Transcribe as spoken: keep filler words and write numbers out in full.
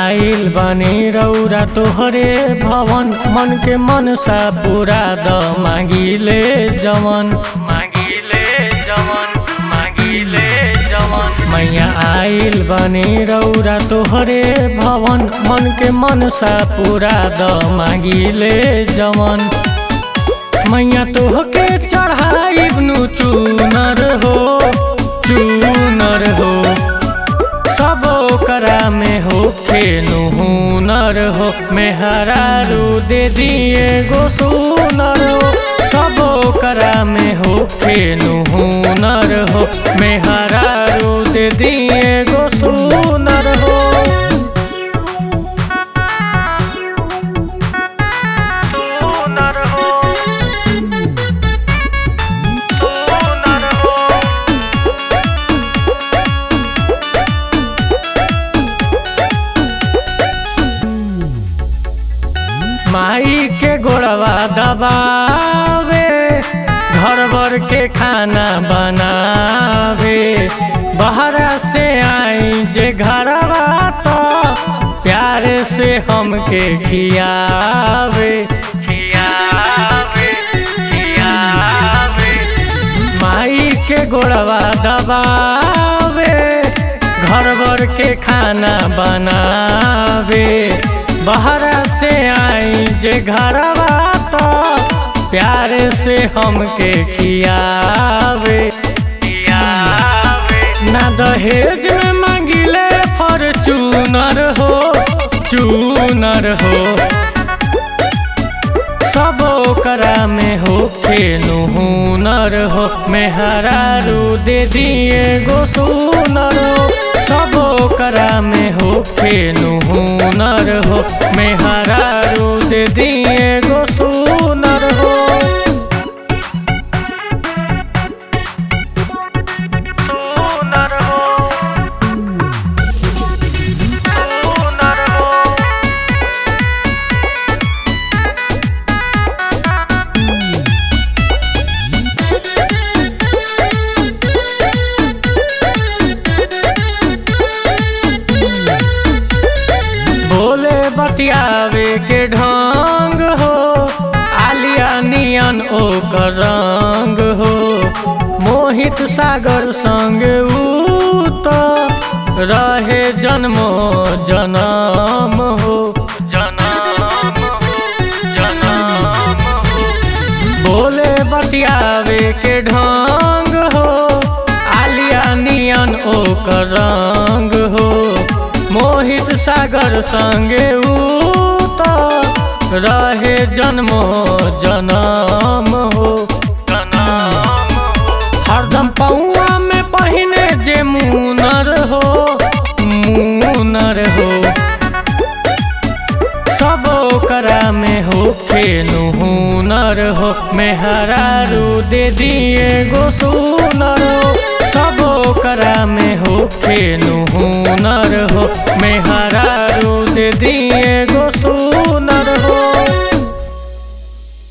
आइल बानी रौरा तोहरे भवन, मन के मनसा पूरा द मांगिले जवन मांगिले जवन मांगिले जवन। मैया आइल बानी रौरा तोहरे भवन, मन के मनसा पूरा द मांगिले जवन। मैया तोहके चढ़ाइब नु चूनर हो चूनर हो, सब ओकरा में हो खेनु हुनर हो। मेहरारू दे दिए गो सुनर हो, सब ओकरा में हो खेनु हुनर हो। मेहरारू दे दिए गो सुनर हो। माई के गोड़वा दबावे, घर भर के खाना बनावे। बहरा से आई जे घरवा तो प्यार से हमके खियावे खियावे खियावे। माई के गोड़वा दबावे, घर भर के खाना बनावे। बहरा से आई जे घरवा तो प्यार से हमके खियावे खियावे। ना दहेज में मांगिले फॉर्च्यूनर हो चूनर हो, सब ओकरा में हो खेनु हुनर हो। मेहरारू दे दिए गो सुनर हो, सब ओकरा में हो खेनु हुनर हो। मेहरारू दे दिए गो सुनर हो। सुनर हो सुनर हो। बोले बतियावे के ढंग हो, आलिया नियन ओकर रंग हो। मोहित सागर संग ऊ तो रहे जन्मो जन्म हो जन्म हो जन्म हो। बोले बतियावे के ढंग हो, आलिया नियन ओकर रंग हो। मोहित सागर संगे ऊ तो रहे जन्मो जन्म हो जन्म हो। हरदम पौआ में पहिने जे मुनर हो मुनर हो, सब ओकरा में हो खेनु हुनर हो। मेहरारू दे दिए गो सुनर हो, सब ओकरा में हो खेनु हुनर हो। मेहर